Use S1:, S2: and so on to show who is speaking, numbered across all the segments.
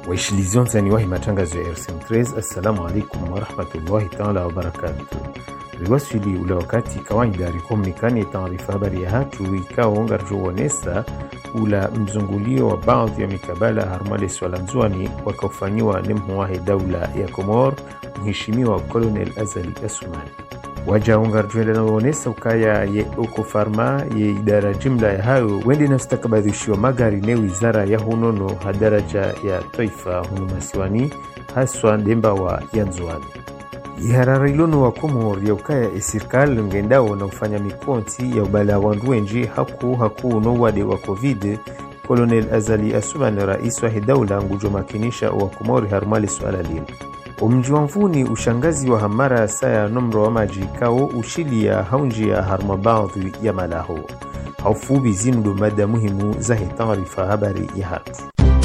S1: Waishilizionza wahi matangazo ya RSM3. Assalamu alaikum wa rahmatullahi ta'ala wa barakatuh. Riwasili ule wakati kawaida rikomnikani taarifa habari ya hatu ikaonga rjoonesa ula mzungulio wa baadhi ya mikabala harmale swala nzuani wakaufanywa nemhuwahe daula ya Komor mheshimiwa Colonel Azali Assoumani. Wajaonga rjoenda na waonesa ukaya ye oko farma ye idara jimla ya hayo wende na stakabadhishiwa magari ne wizara ya hunono hadaraja ya taifa hunumasiwani haswa ndemba wa yanzuani. Ihararilono wa Komor ya ukaya esirikali ngendao na ufanya mikonti ya ubala wanduenji haku no wade wa COVID. Colonel Azali Assoumani rais wa daula ngujo makinisha wa Komori harmali swala lino. Umji wa mvuni ushangazi wa hamara saya nomro wa maji kao ushili ya haunji ya harmabaadhi ya malaho. Haufubi zinudu mada muhimu za taarifa habari ya hatu.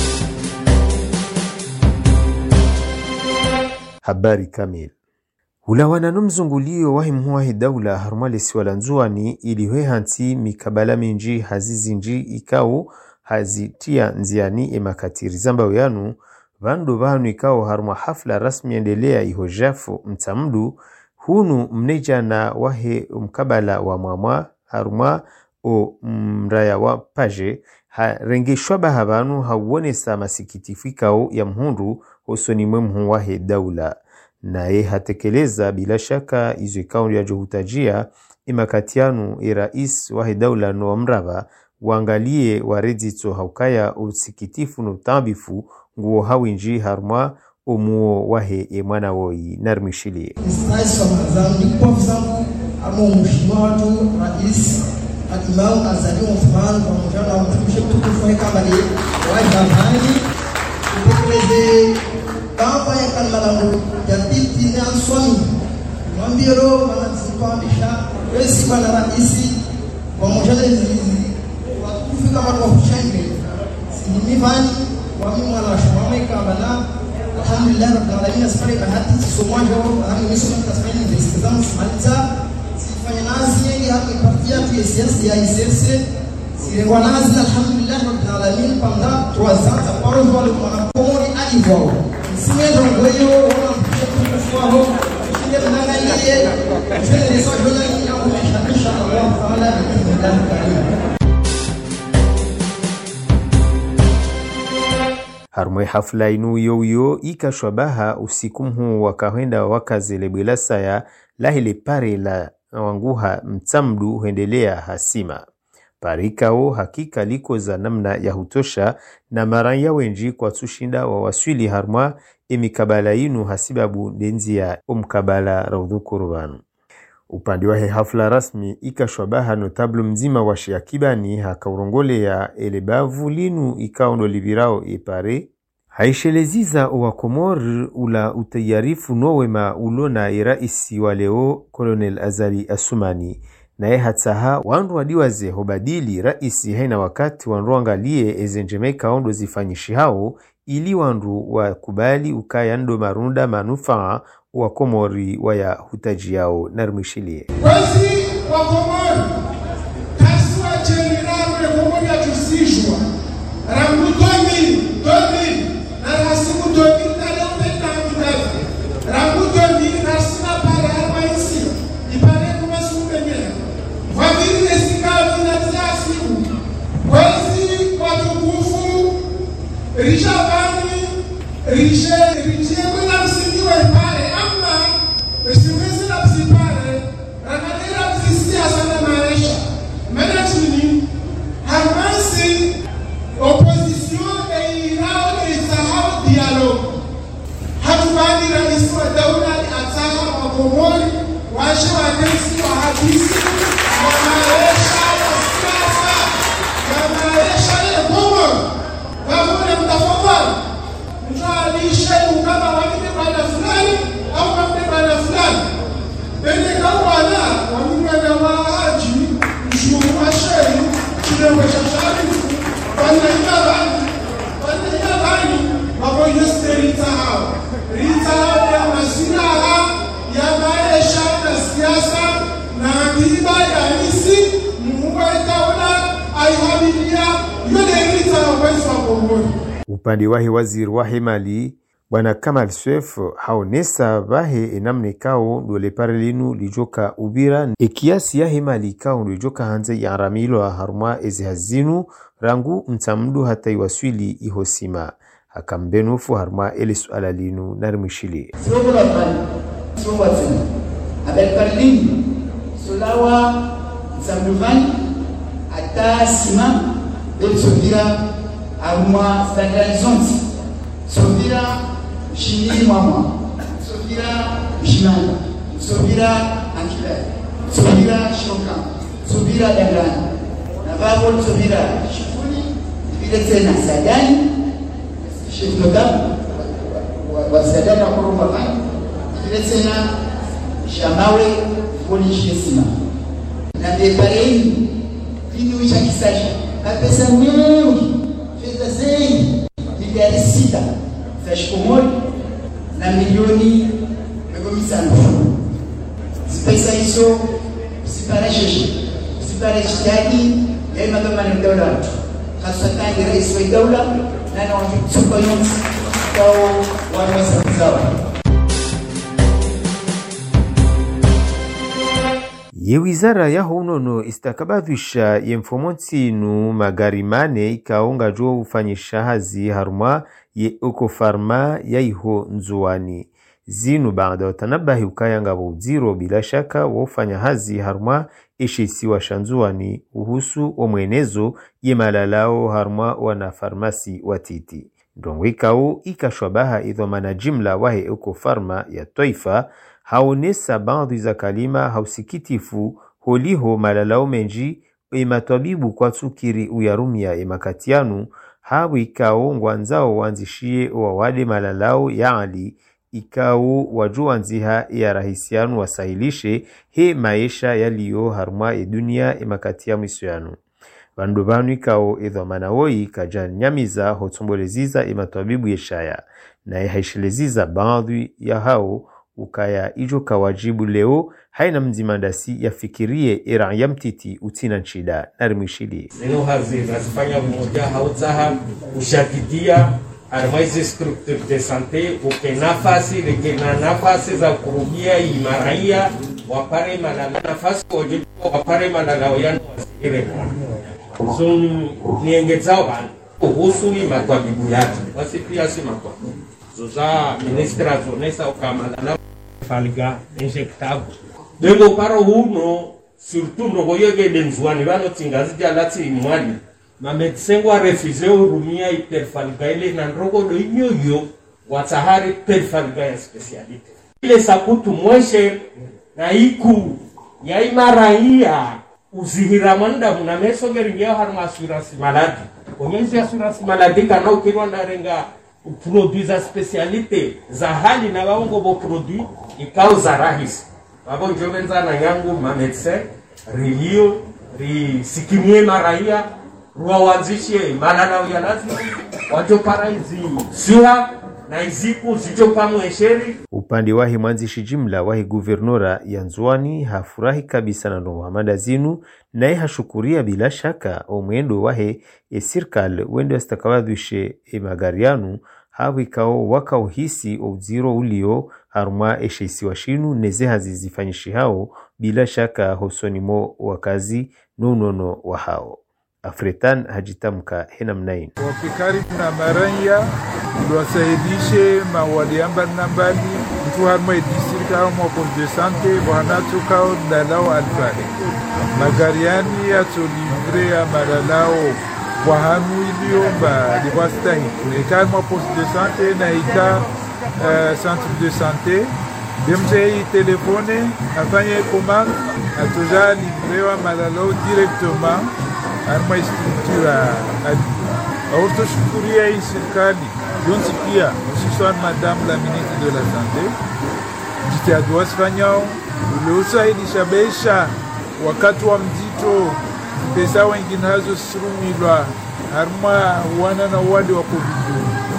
S1: Habari kamil. Ulawana numzungulio wahimhuwahi daula harmali swala nzuani iliwe hanti mikabala minji hazizinji ikao hazitia nziani emakatiri zamba uyanu vandu vanu ikao harma hafla rasmi endelea ihojafu mtamdu hunu mneja na wahe mkabala wa mwamwa harma o mraya wa paje rengeshwa bahavanu hauonesa masikitifu ikao ya mhundu hosoni mwemhu wahe daula na ye hatekeleza bila shaka izo ikao ya johutajia imakatianu rais wahe daula no mrava waangalie waredito haukaya usikitifu no tabifu nguo hawinji harma umuo wahe mwana woi narmishilie.
S2: Rais wa mazambi kwa mzangu amo mheshimiwa watu rais Imam Azali Assoumani pamoja na mtumishi mtukufu kama ni wajabani kutekeleze kama ya kalmalangu ya titi na swami mwambiro wanazipandisha rais bwana rais pamoja na watukufu kama kwa kuchangia sinimivani wami mwana shawame kama alhamdulillah rabbil alamin asfari bahati somajo hamu nisoma tasmini investigação smaliza sifanya nazi yengi hapo ipatia tu siasa ya ICC sirengwa nazi alhamdulillah rabbil alamin panda 3 ans aparo wale mwana Komori alivyo simezo ngoyo wana mtukufu wao shinde mnangalie shinde sio jona ni au inshallah taala biidhnillah karim.
S1: Harmwe hafla inu yoyo ikashwabaha usiku mhu wakahenda wakazele bila saya lahile pare la wanguha mtamdu huendelea hasima. Parikao hakika liko za namna ya hutosha na maranya wenji kwa tushinda wa waswili harmwa emikabala inu hasibabu denzi ya umkabala raudhukurubanu. Upande wa hafla rasmi ikashwabaha notablu mzima wa shiakibani hakaurongole ya elebavu linu ikaondo livirao ipare. Haisheleziza wa Komor ula utayarifu nowema ulona iraisi wa leo Colonel Azali Assoumani. Na hataha wandu wadiwaze hobadili raisi haina wakati wandu angalie ezenjemeka ondo zifanyishi hao ili wandu wakubali ukaya ndo marunda manufaa wa Komori waya hutaji yao narmishilie.
S3: Wezi wa Komori kasua general ya Komori ya tusijwa rambu 2000 na rasimu 2000 na leo peta mkibazi rambu 2000 rasima pale hapa isi ipare kuma sumbengele wabili nesika vinatia siku wezi watukufu rishabani rishe mwena msingiwa ipare Msimwezi na msipare, rakadera msisia sana maisha. Mena chini, hamasi opposition eirao eisahau dialogue. Hatubani raisi wa daula ni ataha wa Komori, washe wa nesi wa hadisi, wa maisha wa siasa, wa maisha ya Komori. Wabune mtafadhali, mtualishe ukama wakite baada fulani, au kapte baada fulani bende kawana wamwana waaji mshuru wa sheri kilewe shashari wanaina bani wako yeste rita hao ya masiraha ya maisha na siasa na akiba ya nisi muhuwa itaona aihabidia yule rita wa wesu wa Komori
S1: Upande wahi waziri wa Mali Bwana Kamal Swef haonesa vahe enamnekao ndole parelinu lijoka ubira ekiasi ya Mali kao lijoka hanze ya ramilo haruma ezihazinu rangu mtamdu hata iwaswili ihosima hakambenufu haruma elisu alalinu narimishili
S4: Sobo la Mali, sobo watsina abel parelinu solawa mtamduvani ata sima belsovira haruma standardizonti sovira Chini mama, sovira Chimanga, sovira Ankila, sovira Shoka, sovira Dangana, Navabo sovira Shifuni, vile tena Sadani, chef notable wa Sadani wa Koroma Bank, vile tena Shamawe Foni Shesima. Na bepareni vinu cha kisaji, pesa mengi, fedha zengi, miliari 6 Fashkomoli na milioni megomisa nufu. Zipesa hizo usipare sheshe, usipare shtaki ya madama na dola watu. Hasatan rais wa dola na na watuko yote kwa wanasazawa.
S1: Ye wizara ya honono istakabadhisha ye mfomonsi nu magari mane ikaonga jo ufanyisha hazi haruma ye Ecofarma ya iho nzuani. Zinu baada watanabahi ukayanga wuziro bila shaka wafanya hazi haruma eshisi wa shanzuani uhusu omwenezo ye malalao haruma wana farmasi watiti. Ndongo ikao ikashwabaha idho manajimla wahe Ecofarma ya toifa haonesa baadhi za kalima hausikitifu holiho malalao menji ematabibu kwa tsukiri uyarumia emakatianu hawi ikao ngwanzao wanzishie wawade malalao yaali ikao wajuanziha ya rahisianu wasahilishe he maisha yaliyo haruma dunia emakatiamu isoyanu. Bandu banu ikao edho manawoi kajanyamiza hotsomboleziza ematabibu yeshaya na haisheleziza baadhi ya hao ukaya ijo kawajibu leo haina mzimandasi yafikirie era ya mtiti utina nchida narimishili.
S5: Zeno hazi nazifanya mmoja hautaha ushatidia armaizi structure de sante uke nafasi za kurubia imaraia wapare malala nafasi wapare malala oyanu wasikire zonu niengezao bani uhusu imatwabibu yati wasipia si matwabibu Zoza ministra zonesa ukamalala falga injectable. Dengo paro huno surtout no yoge denzwani bano tingazi alati mwali. Ma medecin wa refuser urumia hiperfalga ile na nrogo do inyoyo watahari hiperfalga ya specialite. Ile sakutu mweshe na iku ya imaraia uzihira manda muna meso geringia harma assurance maladi. Konyenzi assurance maladi kana ukirwa ndarenga produza specialite za hali na waongo bo produit ikao za rahisi babo njovenza na yangu ma medecin rilio sikimie maraia ruwawanzishie malala uyalazi wajo para hizi suha na iziku zijo pamwesheri.
S1: Upande wahi mwanzishi jimla wahi guvernora ya Nzwani hafurahi kabisa na Muhammad Azinu na hashukuria bila shaka omwendo wahe sirkal wendo astakawadhishe magarianu hawikao wakauhisi uziro ulio haruma esheisi washinu neze hazizifanyishi hao bila shaka hosonimo wakazi nunono wa hao. Afretan hajitamka hena mnaini.
S6: Wafikari na maranya ilwasaidishe mawaliamba nambali mtu haruma edisirika hao mwapos de sante wahanatu kao ndalao alfari. Magariani ya solivre ya malalao wahanu iliomba liwastahi. Eka mwapos de sante na eka centre de sante. Demse telefone afanye commande atoja livrewa malalao directement arma estrutura auto shukuria hii serikali donsi pia usiswan madame la ministre de la santé jitihada fanyao uliosaidia besha wakati wa mzito pesa wengine hazo sirumilwa arma wana na wale wa covid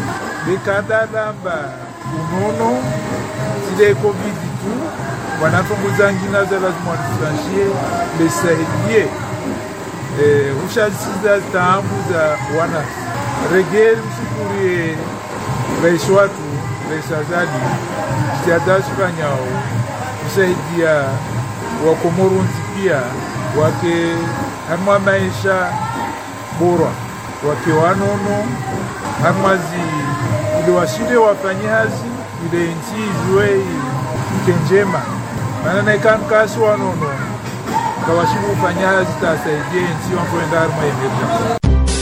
S6: bekada lamba unono sile covid tu wanafunguza ngina za lazima wafanyie besaidie ushasiza taamu za wana regel mshukuri rais watu Rais Azali jitihada zifanyao kusaidia Wakomorunzi pia wake hamwa maisha bora wake wanono hamwazi ili washinde wafanyazi ile nchi iwe kenjema maana naikamkasi wanono kawashimu ufanyazi tasaidia nchi wankwenda harma emergency.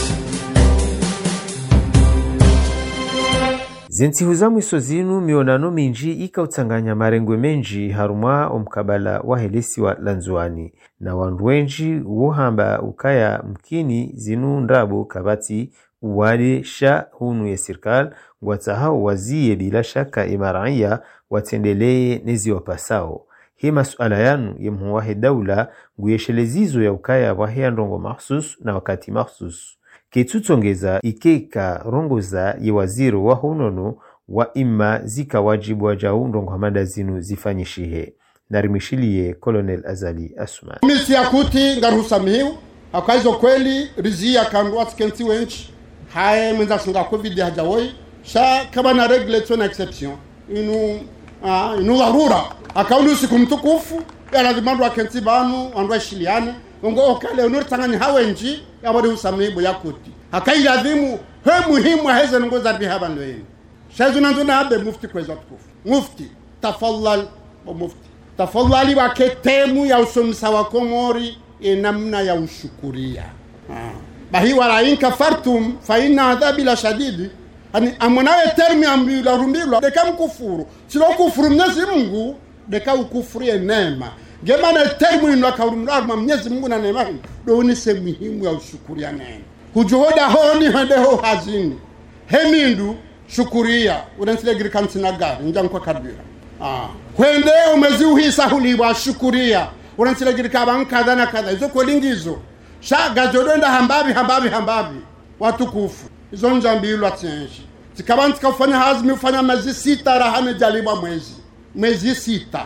S1: Zintihuza mwiso zinu mionano minji ikautanganya marengwe menji harumwa omkabala wa helesi wa Lanzuani na wandu wenji uohamba ukaya mkini zinu ndabo kabati uwale sha hunu ya sirkal watahao waziye bila shaka imaraiya watendelee nezi wapasao. Hii masuala yanu ye mhuwahe daula nguyeshelezizo ya ukaya wahea ndongo mahsus na wakati mahsus. Ketutongeza ikeka rongoza ye waziri wa honono wa ima zika wajibu wa jau ndongo hamada zinu zifanyishihe. Narimishiliye Colonel Azali Asuman.
S7: Misi ya kuti ngaruhusa mihiu, hakaizo kweli rizia kanduwa tikensi wenchi, hae mwenza sunga COVID hajawoi, sha kama na regulation na exception, inu dharura, akaundu siku mtukufu, ya lazimandu wa kensi banu, wanduwa shiliane, Ungo okale unuri tangani hawenji ya wadi usamibu ya kuti. Hakai ladhimu he muhimu heze nungo zarbi haba ndoyeni. Shazu nanzuna habe mufti kweza tukufu. Mufti, tafallal wa mufti. Tafallali wa ketemu ya usumisa wa Komori namna ya ushukuria. Bahi wala inka fartum fa inna adhabi la shadidi. Amunawe termi ambila rumbila deka mkufuru. Silo kufuru mnyezi Mungu deka ukufurie nema. Gemana termu inakaurumlarma Mwenyezi Mungu na neema hii ndio ni sehemu muhimu ya ushukuria neno. Kujuhoda honi hande hazini. Hemindu shukuria unansile girikansi na gari njankwa kabira. Kwende umezi uhisa huliwa shukuria unansile girikaba kadha na kadha hizo kolingizo. Shaga jodenda hambabi watukufu. Hizo njambilu atsenshi. Zikabanti kufanya hazmi ufanya mwezi 6 rahane jaliba mwezi 6.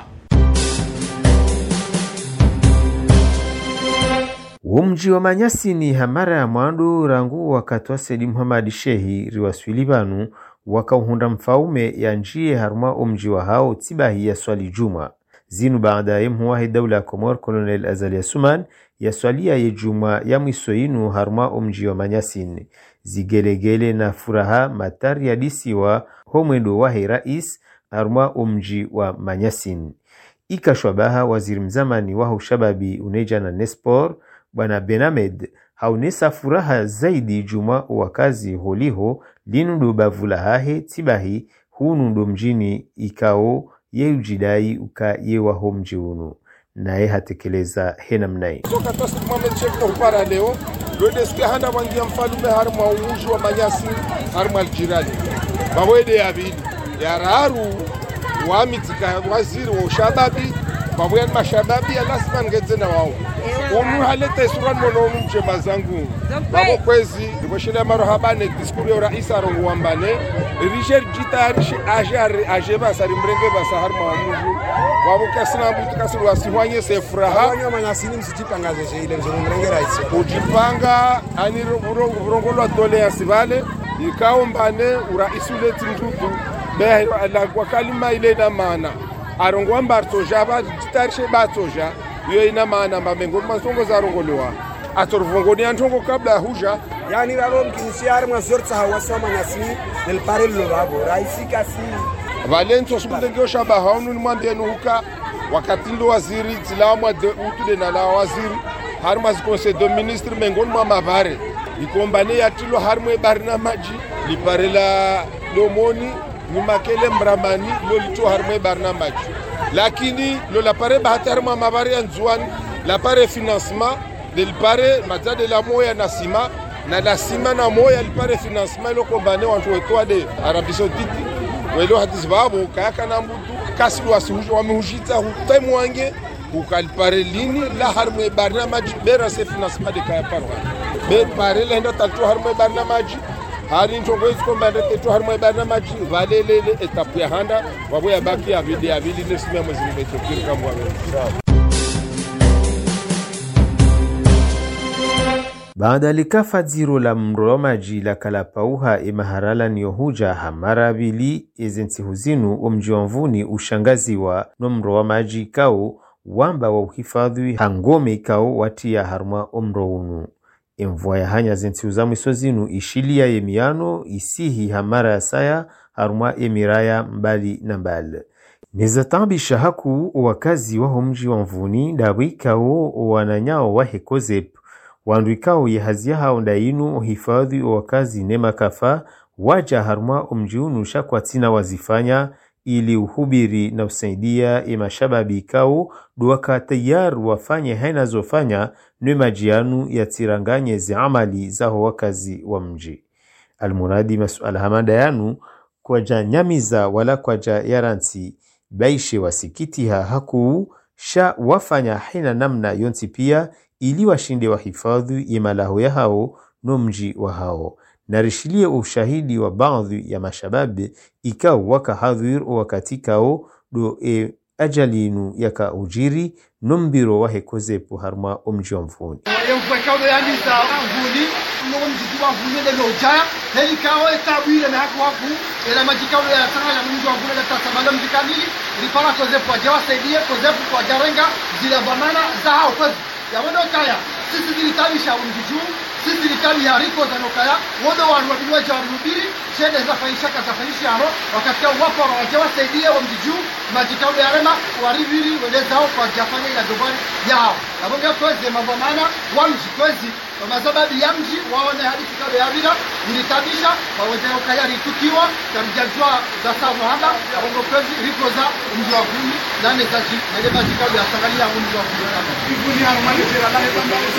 S1: Umji wa Manyasi ni hamara ya mwandu rangu wakati wa Saidi Muhammad Shehi riwaswili banu wakauhunda mfaume ya njie haruma umji wa hao tibahi ya swali juma. Zinu baada ya mhuwahi daula ya Komor Colonel Azali Asuman ya swali ya juma ya mwisoinu haruma umji wa Manyasini. Zigelegele na furaha matari ya disiwa homwendo wahi rais haruma umji wa Manyasini. Ikashwabaha waziri mzamani wahu shababi uneja na Nespor Bwana Benamed haunesa furaha zaidi juma wakazi holiho linundo bavulahahe tibahi hunundo mjini ikao ye ujidai uka ye waho mji unu nae hatekeleza hena mnai.
S8: Soka tosi Mohamed Sheikh upara leo lwedeske handa wangia mfalume harma uji wa Manyasi harma aljirani mawede ya bili ya raru wamitika waziri wa ushababi babuyan mashababi ya lasman ngedzena wao Unu halete suran mono mche mazangu Babo kwezi Dibashile marohabane Diskuri ya raisa arongu wambane Rijer jita aje basa Rimrenge basa harma wa mungu Babo kasina mbutu kasina wasiwanye se furaha
S9: Wanyo Manyasini msijipanga zeshe ile mzurumrenge raisi
S8: Ujipanga Ani urongolo wa dole ya sivale Ikao mbane uraisu leti mtutu Behe kwa kalima ile na maana Arongu wambartoja Jitarishe batoja Yo ina maana mamengo masongo za rongolewa atorvongoni antongo kabla huja
S9: yani raro mkinisiari mwazorta hawasa Manyasi nilpare lobabo raisi kasi
S8: Valento subundengeo shabaha unu nimwambia nuhuka wakati ndo waziri tilawa de utude na la waziri harma conseil de ministre mengoni mwa mabare ikombane ya tilo harmo barna maji lipare la lomoni numakele mramani lolito harmo barna maji lakini lo la pare bahatarma mabare anzuan la pare financement del pare mata de la moya nasima na la sima na moya il pare financement lo kombane wantu wetwa de Arabie Saoudite welo hadizbabu kaka na mbudu kaslu wasuju wamehujita hutaimu wange ukalipare lini la harmo barnamaj bera se financement de kaya parwa be pare la ndo tatu harmo barnamaj hali ntongo ikombande tetu harmo barnamaj valelele etapu ya handa wabo ya baki ya vili nesimia mwezi mbetokiri kambwa
S1: baada likafa dziro la mro maji la kalapauha imaharala niyohuja hamara bili ezentihuzinu omji wa mvuni ushangaziwa no mro wa maji kao wamba wa uhifadhi hangome kao watia harma omro unu. Mvua ya hanya zentiuza mwisozinu ishilia yemiano isihi hamara ya saya harma emiraya mbali na mbali. Nezatambisha haku wakazi wa mji wa mvuni dawikao wananyao wa hekozep wanduikao yehazia hao ndainu uhifadhi wakazi nema kafa waja harma omjiunu shakwa tina wazifanya ili uhubiri na usaidia imashababi kao duwaka tayar wafanye haina zofanya nwe majianu ya tiranganye zi amali zaho wakazi wa mji. Almuradi masuala hamada yanu kwa ja nyamiza wala kwa ja yaranti baishe wasikitiha haku sha wafanya haina namna yonti pia ili washinde wahifadhi imalaho ya hao no mji wa hao. Narishilie ushahidi wa baadhi ya mashababi ikao waka hadhir wakati kao do ajalinu yaka ujiri nombiro wa hekozepo harma omji wa mvuni.
S10: Mfwekao ya nisa mvuni mji wa mvuni de lojaya hei kao etabwile na haku ila majikao ya tanga ya mji wa mvuni la tasamala mji kamili ilipala kozepo ajawa saidie kozepo kwa jarenga zile banana za hao kwezi ya wado kaya sisi zilitabisha mji juu sisi likali hariko za nokaya wodo wanwabili jarubiri shede za faisha kazafanyisha haro wakati wapo wajawa saidie wa mji juu majikao ya rema waribiri welezao kwa jafanya ila dobari yao na bonga kwezi mabamana wa mji kwezi kwa masababu ya mji waone hadithi kado ya bila ilitabisha waweze ukaya ritukiwa kamjajua za sawa hapa bongo kwezi riko za mji wa Vuni nane zaji ile majikao ya tangalia mji wa Vuni hapa Vuni harmani jira nane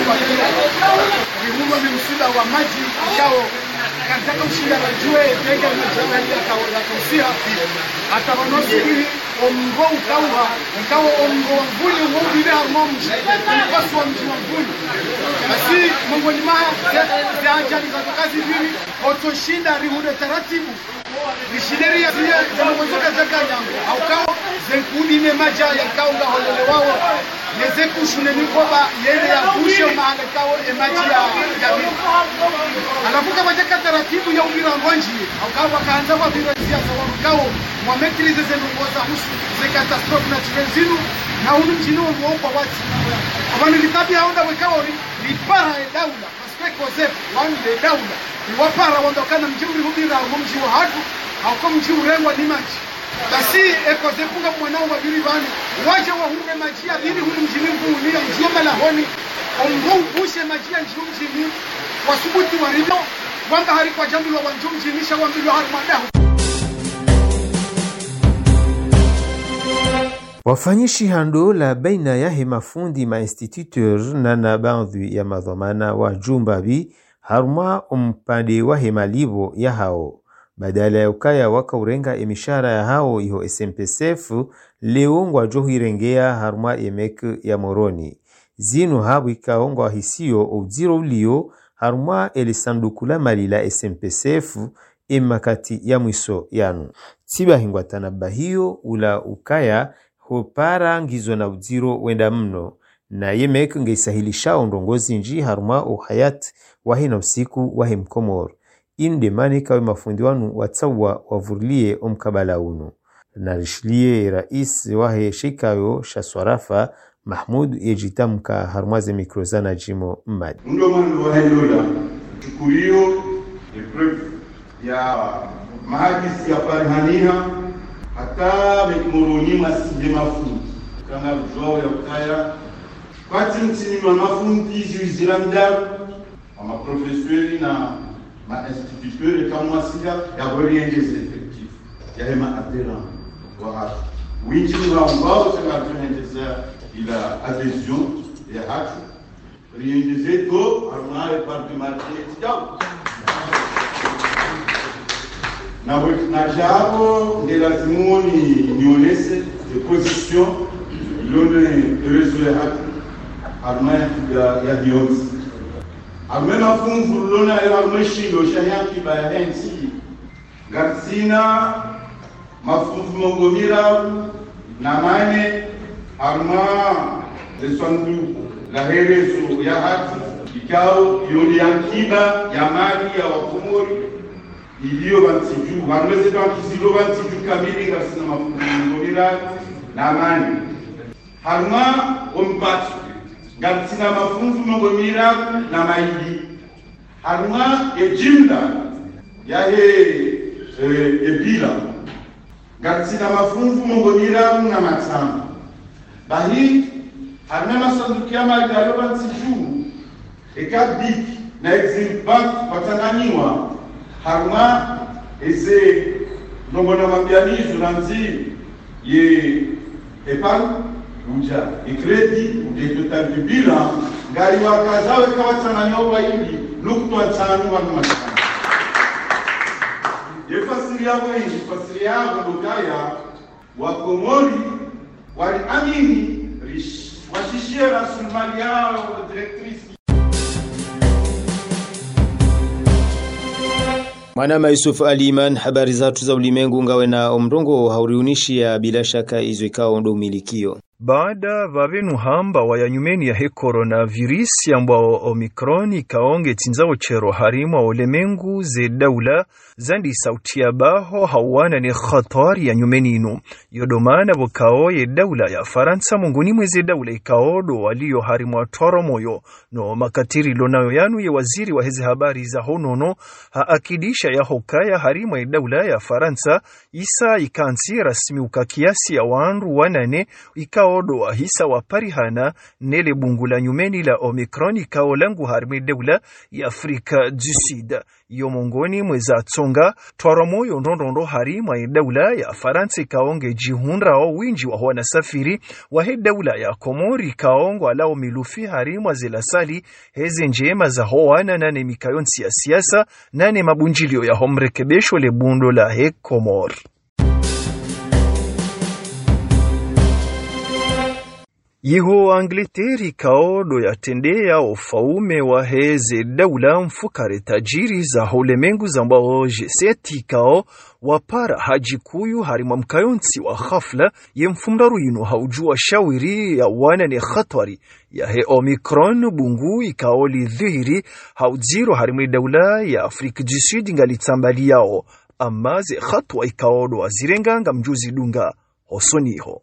S10: Vihumo ni msida wa maji yao katika ushinda la jue tega na jamani ya kausia hata wanosi omgo ukawa omgo mvuli mwili harmomji basi wa mji wa Vuni basi Mungu ni maha ya ajali za kazi hivi otoshinda rihude taratibu Mishineri ya vile zinamozoka zaka yangu au kao zenkudi ne maja ya kao nga holele wao nezeku shune mikoba yele ya bushe maana kao emaji ya vile alafuka majaka taratibu ya ubira ngonji au kao wakaanza kwa vile siasa wa kao mwametilize zenongoza husu ze katastrofe na chizinu na unu mjini wa mwomba wati abani litabi haonda wekao lipara ya daula maspeko zefu wande daula wapara wandokana mjiuri hubira mji wa hatu au kama mji urengwa ni maji basi eko zefunga mwanao wabiri bani waje wahume maji ya biri hunu mjini mkuu ya mjioma lahoni ombo ubushe maji ya mjini wasubuti warino wamba hari kwa jambu wa wanjum jinisha wambilo haru madahu.
S1: Wafanyishi hando la baina ya mafundi ma instituteur na baadhi ya madhamana wa jumbabi haruma umpande wa malivo ya hao badala ya ukaya waka urenga emishara ya hao iho SMPCF leongwa johirengea haruma emek ya moroni zinu habu ikaongwa hisio ujiro ulio haruma elisandukula malila SMPCF emakati ya mwiso yanu tiba hingwa tanabahio ula ukaya hopara ngizo na ujiro wenda mno na yemek ngeisahilisha ondongozi nji haruma uhayat wahina usiku wahi mkomor inde mani kawe mafundi wanu watawa wavurlie omkabala unu na rishilie rais wahe shikayo shaswarafa Mahmud ejitamka harmaze mikrozana jimo mmadi
S11: ndo manu wahe lola chukurio epreuve ya mahadisi ya parihaniha hata mekmoroni masinde mafundi kama ujwao ya ukaya kwati mtini mafundi juizilamdaru ama professeur na ma instituteur kama sija ya orientation effective ya hema adhérent wa winchi wa mbao sema tunaendeza ila adhesion ya hatu orientation to harmonize departement yao na jabo de la simoni nionese de position l'one résoudre hatu harmonize ya dionse amena fungu lona ya mashilo shayaki bayansi gatsina mafungu mongomira na mane arma de sandu la herezo ya hatu ikao yoni akiba ya mali ya Wakomori iliyo bantiju wanaweza kwa kizilo bantiju kamili ngasina mafunzo na amani harma ompatu ngatina mafunzo mongomira na maili harma ejimda ya ebila ngatina mafunzo mongomira na matamba bahi harma masanduku ya mali ya bantiju ekabik na exim bank watanganiwa harma eze nombona mabianizo nanzi ye epargne uja ikredi de total de bilan ngari wakazawe kawatanganyowa hivi nukutwa tano wa mashaka yefasiri yabo lugaya Wakomori waliamini washishie rasilimali yao directrice.
S12: Mwanama Yusuf Aliman, habari zatu za ulimwengu ngawe na omrongo hauriunishi ya bila shaka izo ikao ndo umilikio.
S13: Baada vavenu hamba wayanyumeni ya he coronavirus ambao Omicron ikaonge tinzao chero harimu wa ulemengu ze daula zandi sauti ya baho hawana ni khatari ya nyumeni inu. Yodomana wakao ye daula ya Faransa munguni mweze daula ikaodo walio harimu wa toro moyo. No makatiri lonayo yanu ye waziri wa hezi habari za honono haakidisha ya hokaya harimu ya daula ya Faransa isa ikansi rasmi ukakiasi ya waanru wanane ikao odo wa hisa wa parihana nele bungu la nyumeni la Omicron ikao langu harmi deula ya Afrika du Sud. Yomongoni mweza tsonga twaramoyo ndondondo harima ya deula ya Faransa ikaonge jihunra o winji wa wana safiri wa he deula ya Komori ikaongo alao milufi harima zila sali heze njema za hoana nane mikayonsi ya siasa nane mabunjilio ya homrekebesho le bundo la he Komori. Yiho Angleteri kaodo ya tendea ufaume wa heze daula mfukare tajiri za ulemengu zambao jeseti kao wapara haji kuyu harima mkayonsi wa khafla ye mfumdaru yinu haujua shawiri ya wana ni khatwari ya he Omicron bungu ikaoli dhihiri haujiro harima daula ya Afrika du Sud ngalitambali yao amaze khatwa ikaodo wa zirenganga mjuzi dunga hosoniho.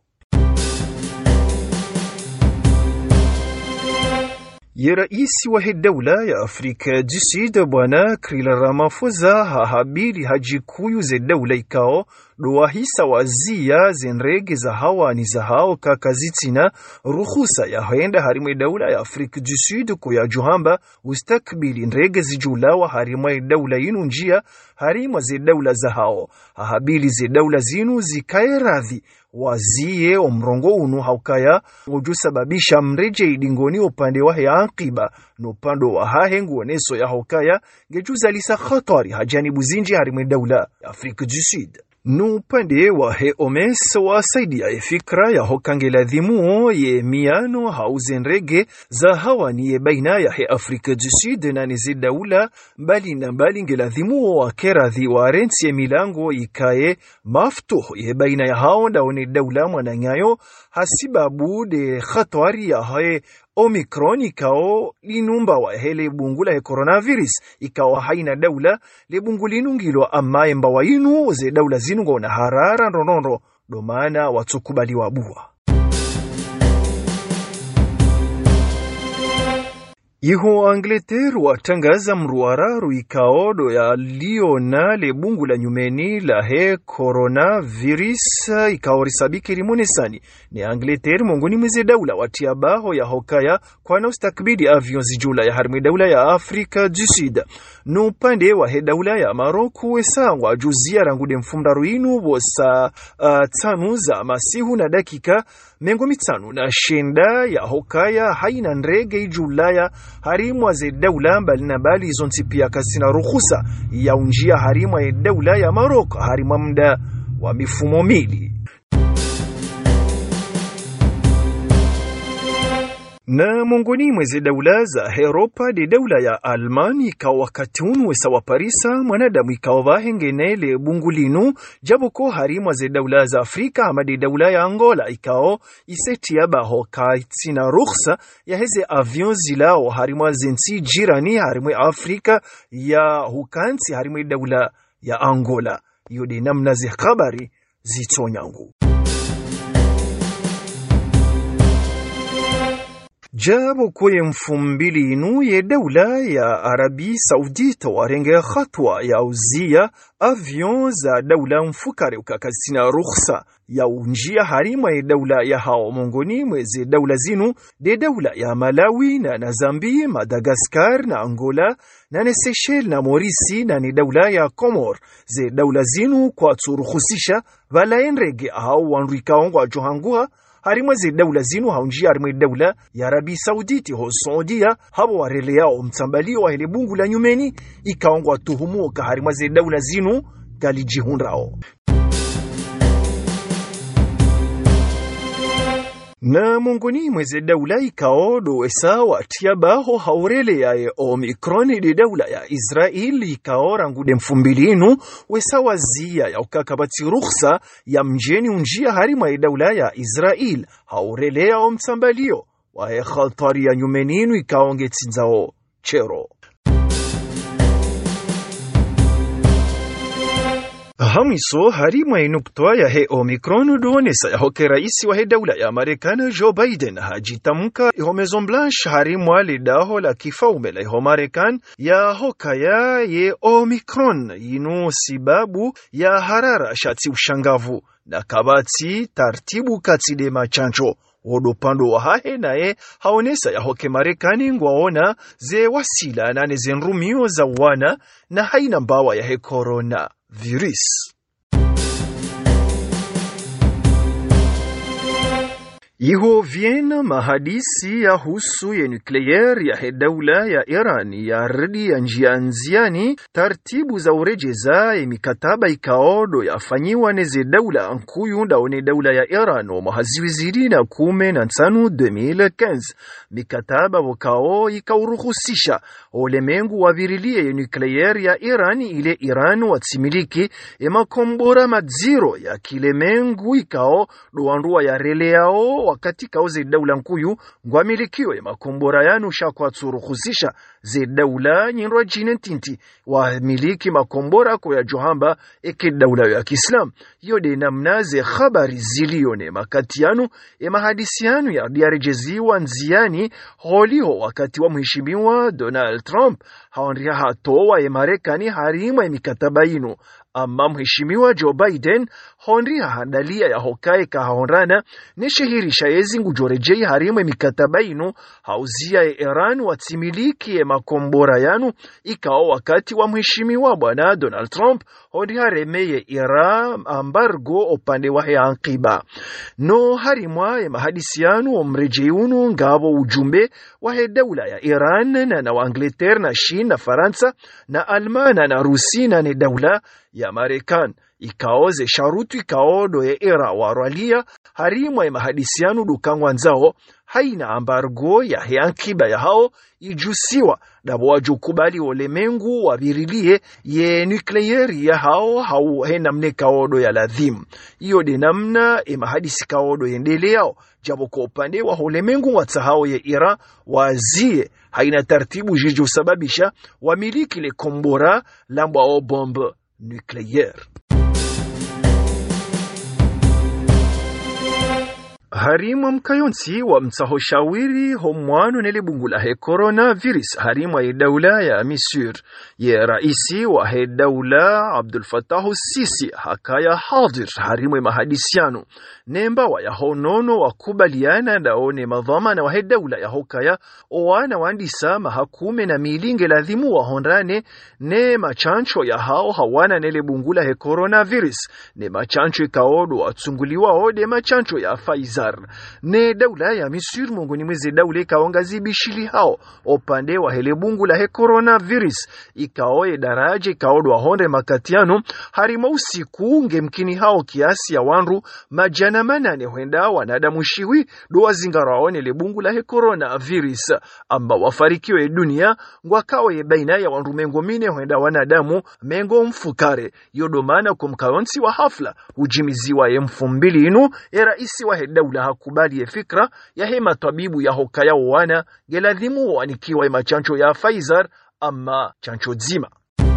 S13: Ye raisi wa he daula ya Afrika du Sud bwana Cyril Ramaphosa hahabili haji kuyu ze daula ikao doa hisa wazia zenrege za hawa ni za hao kakazitina ruhusa ya henda harimu daula ya Afrika du Sud kuya juhamba ustakbili nrege zijulawa harimu daula inu njia harimu ze daula za hao hahabili ze daula zinu zikae radhi wazie omrongo unu haukaya uju sababisha mreje idingoni upande wa ya anqiba no pando wa hahengu oneso ya haukaya gejuza lisa khatari hajani buzinji harimu daula ya Afrika du Sud. Nupande wa he omes wa saidi ya fikra ya hokangela dhimuo ye miano hauzenrege za hawa ni ye baina ya he Afrika du Sud na nizi daula mbali na mbali ngela dhimuo wa keradhi wa rensi ye milango ikaye maftuh ye baina ya hao daone daula mwananyayo hasibabu de khatwari ya he Omicron ikao linumba wa hele bungula he coronavirus ikao haina daula le bungulinu ngilo ama emba wa inu ze daula zinu ngona harara ndonondo domana watukubali wabua. Yiho Angleterre watangaza mruararu ikaodo ya liona le bungu la nyumeni la he coronavirus ikaorisabiki rimonesani. Ni Angleterre mongoni mweze daula watia baho ya hokaya kwa na ustakbidi avion zijula ya harmi daula ya Afrika du Sud. Nupande wa he daula ya Maroku wesangwa juzia rangude mfumdaru inu wosa tanu za masihu na dakika mengo mitanu na shenda ya hokaya haina ndrege ijulaya harimu ze daula mbali na bali zonti pia kasina ruhusa ya unjia harimu ya daula ya Maroko harimu mda wa mifumo mili. Na mongoni mweze daula za Europa de daula ya Almani ikawa wakati unu wesa wa Parisa mwanadamu ikawa vahengenele bungulinu jaboko harimwa ze daula za Afrika ama de daula ya Angola ikawa iseti ya baho kaitina rukhsa ya heze avion zilao harimwa zensi jirani harimwe Afrika ya hukansi harimwe daula ya Angola. Yode namna ze khabari zitonyangu. Jabo kwe mfumbili inu ye daula ya Arabi Saudita warenge khatwa ya uzia avion za daula mfukare ukakazina rukhsa ya unjia harima ya daula ya hao mongoni mweze daula zinu de daula ya Malawi na Zambia, Madagascar na Angola na Seychelles na Maurice na ni daula ya Comor ze daula zinu kwa tsurukhusisha vala enrege hao wanrikaongwa johangua harimwe ze daula zinu haunjia harimwe daula ya Arabi Sauditi ho Saudia habo warele yao mtambali wa hele bungu la nyumeni ikaongwa tuhumu ka harimwe ze daula zinu galijihunrao. Na mongoni mweze daula ikaodo wesa watiabaho haurele ya Omicron de daula ya Israeli ikaora ngude mfumbilinu wesa wazia ya ukakabati rukhsa ya mjeni unjia harima ya daula ya Israel haurele ya omsambalio wa khaltari ya nyumeninu ikaonge tinzao chero. Hamiso harimwa inuktoa ya he Omicron duonesa ya hoke raisi wa he daula ya Marekani Joe Biden hajitamka iho Maison Blanche harimwa lidaho la kifaume la iho Marekani ya hoka ya ye Omicron inu sibabu ya harara shati ushangavu na kabati tartibu katide machancho. Wodopando wa hahe nae haonesa ya hoke Marekani ngwaona ze wasila na neze nrumio za wana na haina mbawa ya he corona virus. Iho Vienna mahadisi ya husu ya nuklear ya he daula ya Iran ya ridi ya njia nziani tartibu za urejeza ya mikataba ikaodo ya fanyiwa neze daula ankuyu ndaone daula ya Iran wa mahaziwiziri na 15 mikataba wakao ikauruhusisha ulemengu wa virilie ya nuklear ya Iran ile Iran watsimiliki makombora madziro ya kilemengu ikao duandua ya rele yao wakati kao ze daula nkuyu ngwamilikio ya makombora yanu shakwa tsurukhusisha ze daula nyinrwa jine tinti wa miliki makombora kwa ya johamba eke daula ya Kiislam. Yode namna ze khabari zilione makati yanu mahadisi yanu ya diarejeziwa nziani holiho wakati wa mheshimiwa Donald Trump haonria hatowa Marekani harima mikataba inu. Ama mheshimiwa Joe Biden honri handalia ya hokae kahonrana neshehirisha yezingu jorejei harima mikataba inu hauzia Iran watimiliki makombora yanu ikao wakati wa mheshimiwa bwana Donald Trump honri haremeye Iran ambargo opande wa anqiba no harimwa mahadisi yanu omrejeyunu ngabo ujumbe wa daula ya Iran na wa Angleterre na China na Faransa na Almana na Rusi na daula ya Marekani ikaoze sharutu ikaodo ya era warwalia harimwa mahadisianu dukangwa nzao haina ambargo ya heankiba ya hao ijusiwa dabo wajukubali olemengu wabirilie ye nukleari ya hao hena mneka odo ya ladhimu. Iyo de namna mahadisi kaodo yendeleao jabo kwa upande wa olemengu watahao ya Iran wazie haina tartibu jijo sababisha wamiliki le kombora lambwa o bombe nucléaire. Harimwa mkayonsi wa mtsahoshawiri homwanu nele bungula he coronavirus harimwa ye daula ya Misir ye raisi wa he daula Abdul Fattah Sisi hakaya hadir harimwa mahadisiano nemba wa ya honono wakubaliana daone madhamana wa he daula ya hokaya owana wandisa mahakume na milinge ladhimu wa honrane ne machancho ya hao hawana nele bungula he coronavirus ne machancho ikaodo watsunguliwa ode machancho ya Pfizer Qatar. Ne daula ya Misri mongoni mwezi daula ikaonga zibishili hao opande wa hele bungu la he coronavirus ikaoe daraja ikaodwa honde makatiano harima usiku ngemkini hao kiasi ya wanru majana manane huenda wanadamu shiwi doa zingaraone le bungu la he coronavirus amba wafarikiwe dunia ngwakawe baina ya wanru mengo mine huenda wanadamu mengo mfukare yodomana kumkaonsi wa hafla ujimiziwa ya mfumbili inu ya raisi wa he daula hakubali ya fikra ya hema tabibu ya hokaya wana geladhimu wanikiwa ya machancho ya Pfizer ama chancho zima.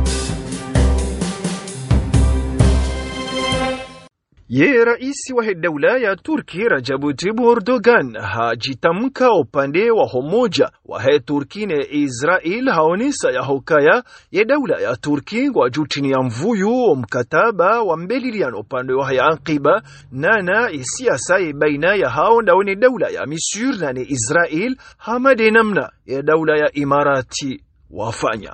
S13: Ye raisi wa daula ya Turki Recep Tayyip Erdogan hajitamka upande wa homoja wa he Turki ne Israel haonisa ya hokaya ye daula ya Turki kwa jutini ya mvuyu mkataba wa mbeliliano upande wa ya anqiba nana isiasa ye baina ya hao ndaone daula ya Misri na ne Israel hamade namna ya daula ya Imarati wafanya.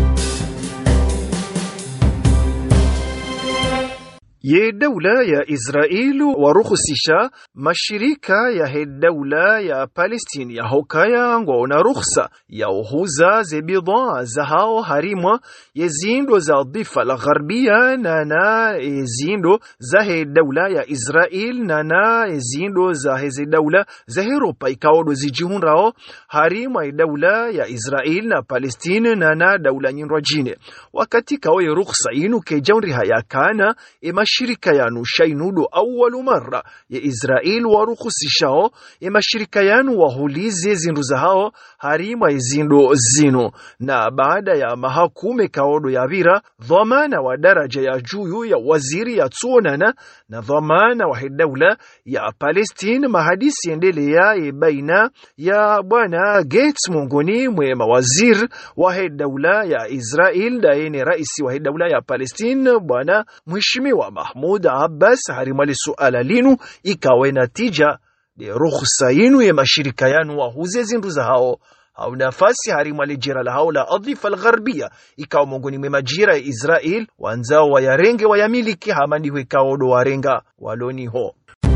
S13: Ye daula ya Israelu warukhusisha mashirika ya he daula ya Palestine ya hokaya ngwa rukhsa ya uhuza ze bidhaa za hao harimwa yezindo za dhifa la gharbia na yezindo za he daula ya Israel na yezindo za he daula za Europa ikaodo zijihunrao harimwa ya daula ya Israel na Palestine na daula nyinro jine wakati kawe rukhsa inu kejaunri hayakana mashirika yanu shainudo awalu marra ya Israel warukhusishao mashirika yanu wahulize zindu za hao harima izindo zino na baada ya mahakume kaodo ya vira dhamana wa daraja ya juyu ya waziri ya tsuonana na dhamana wa daula ya Palestine mahadisi endelea baina ya bwana Gates mongoni mwe mawaziri wa daula ya Israel daene raisi wa daula ya Palestine bwana mheshimiwa Mahmoud Abbas harimali suala linu ikawe natija de rukhsa yinu ya mashirika yanu wahuze zindu za hao au nafasi harimali jira la hao la adhifa al-gharbia ikawa mongoni mwe majira ya Israel wanzao wa yarenge wa yamiliki hamani wekaodo warenga waloni ho.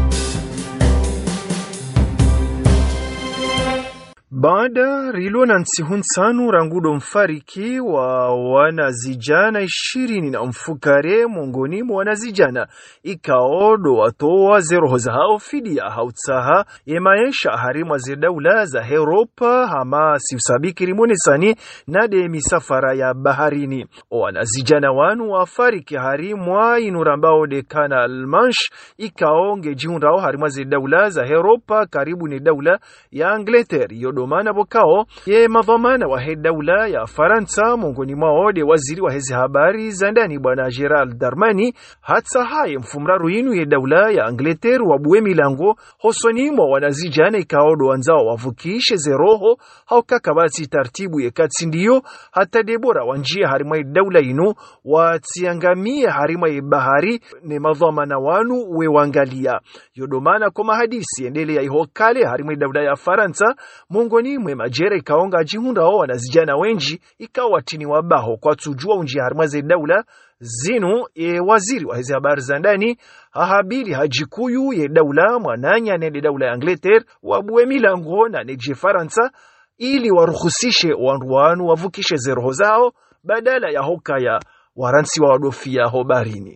S13: Baada rilona nsihuntsanu rangudo mfariki wa wanazijana 20 na mfukare mongoni mwa wanazijana ikaodo watoa zeroho za hao fidia hautsaha emaesha harimwa ze daula za Europa hama sifsabiki rimonesani na de misafara ya baharini wanazijana wanu wafariki harimwa inurambao de Canal Manche ikaonge jihunrao harimwa ze daula za Europa karibu ni daula ya Angleterre yodomana bokao ye madhamana wa he daula ya Faransa mongoni mwao de waziri wa hezi habari za ndani bwana Gerald Darmani hatsa haye mfumraru inu ye daula ya Angleterre wabuwe milango hosoni mwa wanazijana ikaodo wanzao wavukishe zeroho haukakabati tartibu ye katsindiyo hata debora wanjia harima ye daula inu watiangamie harima ye bahari ne madhamana wanu we wangalia yodomana koma hadisi endele ya ihokale harima ye daula ya Faransa mongoni mwe majere ikaonga jihundao wanazijana wenji ikawatini wabaho kwa tujua unjia harima ze daula zinu waziri wa hezi habari za ndani hahabili hajikuyu ye daula mwananya nende daula ya Angleterre wabuwe milango na neje Faransa ili warukhusishe wanruanu wavukishe zeroho zao badala ya hokaya waransi wa wadofia hobarini.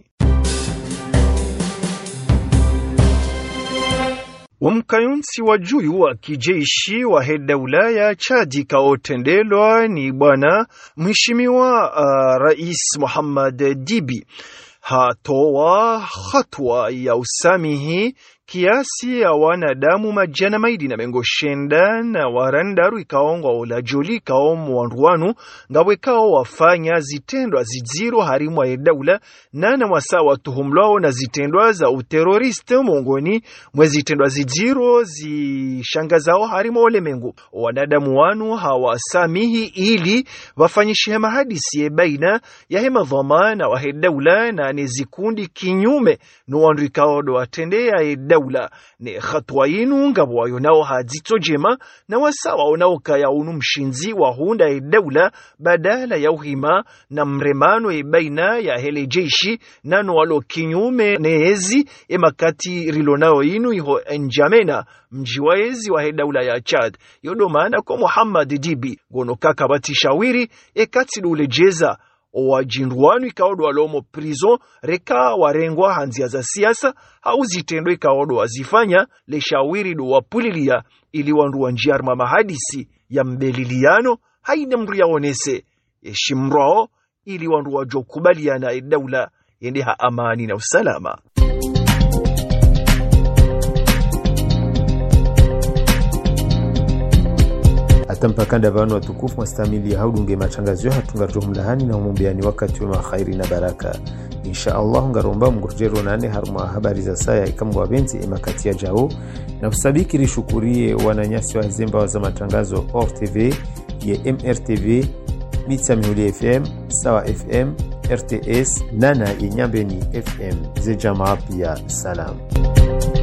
S13: Wamkayunsi wa juyu wa kijeshi wa he daula ya Chadi kaotendelwa ni bwana mheshimiwa Rais Muhammad Dibi hatoa hatua ya usamihi kiasi ya wanadamu majana maidi na mengo shenda na warandaru ikaongwa ola joli kaomu wanruanu ngawe kao wafanya zitendwa ziziro harimwa ya daula na wasawa tuhumlao na zitendwa za uteroriste mongoni mwe zitendwa ziziro zishangazao harimwa ole mengu wanadamu wanu hawasamihi ili wafanyishe hema hadisi ya baina ya hema dhamana wa daula na nezikundi kinyume no wanru ikaodo watendea ya daula ne khatwa inu ngabwayo nao hadzito jema na wasawa unaoka ya unu mshinzi wa hunda daula badala ya uhima na mremano baina ya hele jeshi nano walo kinyume neezi emakati rilonao inu iho enjamena mjiwaezi wa daula ya Chad yodomana kwa Muhammad Dibi gono kaka batishawiri ekati lulejeza owajindwanu ikaodo alomo prison reka warengwa hanzia za siasa au zitendo ikaodo wazifanya le shawiri do wapulilia ili wanduwa njiarma mahadisi ya mbeliliano haina mru yaonese yeshimrao ili wanduwa jokubaliana daula yendeha amani na usalama.
S1: Atampakanda vanu watukufu mastamili ya haudunge matangazo hatunga jumlahani na umumbiani wakati wa khairi na baraka. Insha Allah ngaromba mgurjero nane haruma habari za saya ikamwa wabenzi emakati ya jao na usabiki shukurie wananyasi wa zemba wa za matangazo ORTV ya MRTV Mitsamihuli FM Sawa FM RTS Nana Inyambeni FM ze jamaa pia salam.